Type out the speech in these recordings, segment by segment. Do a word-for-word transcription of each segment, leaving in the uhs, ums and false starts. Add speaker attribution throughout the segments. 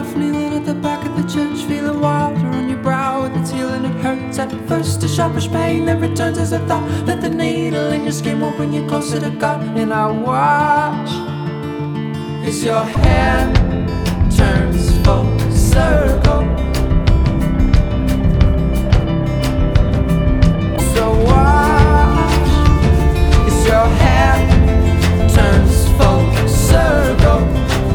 Speaker 1: off, kneeling at the back of the church, feeling water on your brow with its healing. It hurts at first, a sharpish pain, then returns as a thought that the needle in your skin will bring you closer to God. And I watch as your hand turns full circle. So watch as your hand turns full circle.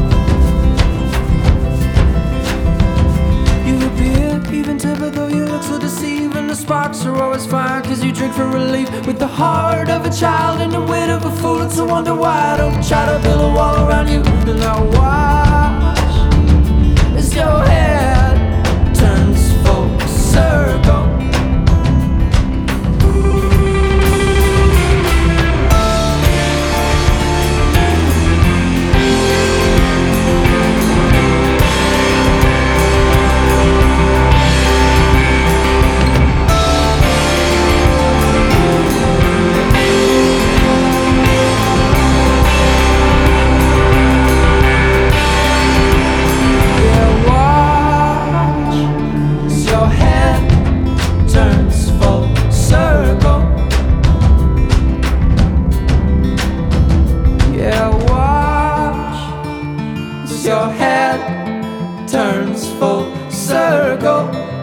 Speaker 1: You appear even tempered, though you look so deceiving. The sparks are always fine, cause you drink for relief. With the heart of a child and the wit of a fool, it's a wonder why I don't try to build a wall around you. And I watch as your head turns full circle. Your head turns full circle.